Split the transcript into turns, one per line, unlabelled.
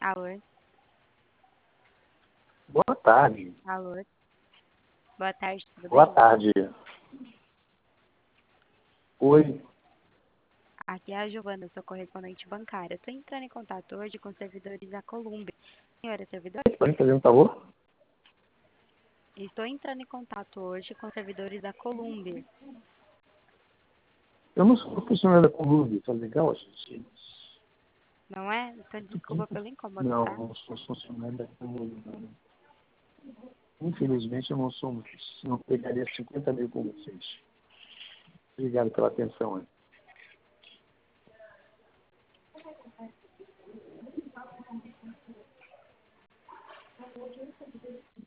Alô?
Boa tarde.
Alô? Boa tarde, tudo
Boa
bem?
tarde. Oi.
Aqui é a Giovana, sou correspondente bancária. Estou entrando em contato hoje com os servidores da Columbe. Senhora servidor?
Pode fazer um favor?
Estou entrando em contato hoje com os servidores da Columbe.
Eu não sou profissional da Columbi, tá legal, gente?
Não é? Então desculpa pelo incômodo,
Não,
tá?
não sou funcionário da Columbi. Não. Infelizmente, eu não sou mais. Não pegaria 50 mil com vocês. Obrigado pela atenção.